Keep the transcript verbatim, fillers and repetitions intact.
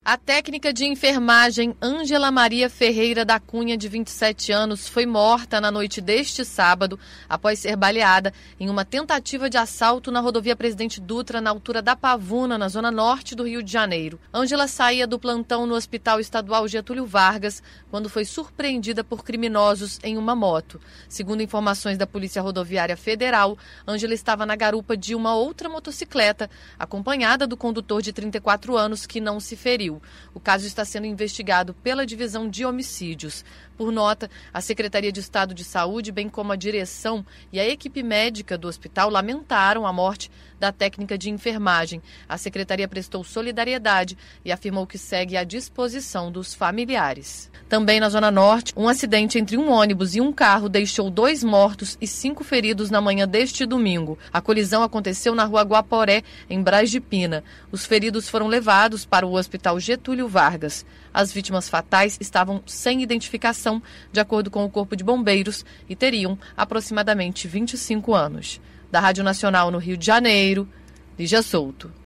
A técnica de enfermagem Ângela Maria Ferreira da Cunha, de vinte e sete anos, foi morta na noite deste sábado após ser baleada em uma tentativa de assalto na rodovia Presidente Dutra, na altura da Pavuna, na zona norte do Rio de Janeiro. Ângela saía do plantão no Hospital Estadual Getúlio Vargas quando foi surpreendida por criminosos em uma moto. Segundo informações da Polícia Rodoviária Federal, Ângela estava na garupa de uma outra motocicleta, acompanhada do condutor de trinta e quatro anos, que não se feriu. O caso está sendo investigado pela Divisão de Homicídios. Por nota, a Secretaria de Estado de Saúde, bem como a direção e a equipe médica do hospital, lamentaram a morte da técnica de enfermagem. A Secretaria prestou solidariedade e afirmou que segue à disposição dos familiares. Também na Zona Norte, um acidente entre um ônibus e um carro deixou dois mortos e cinco feridos na manhã deste domingo. A colisão aconteceu na rua Guaporé, em Braz de Pina. Os feridos foram levados para o Hospital Getúlio Vargas. As vítimas fatais estavam sem identificação, de acordo com o Corpo de Bombeiros, e teriam aproximadamente vinte e cinco anos. Da Rádio Nacional no Rio de Janeiro, Lígia Souto.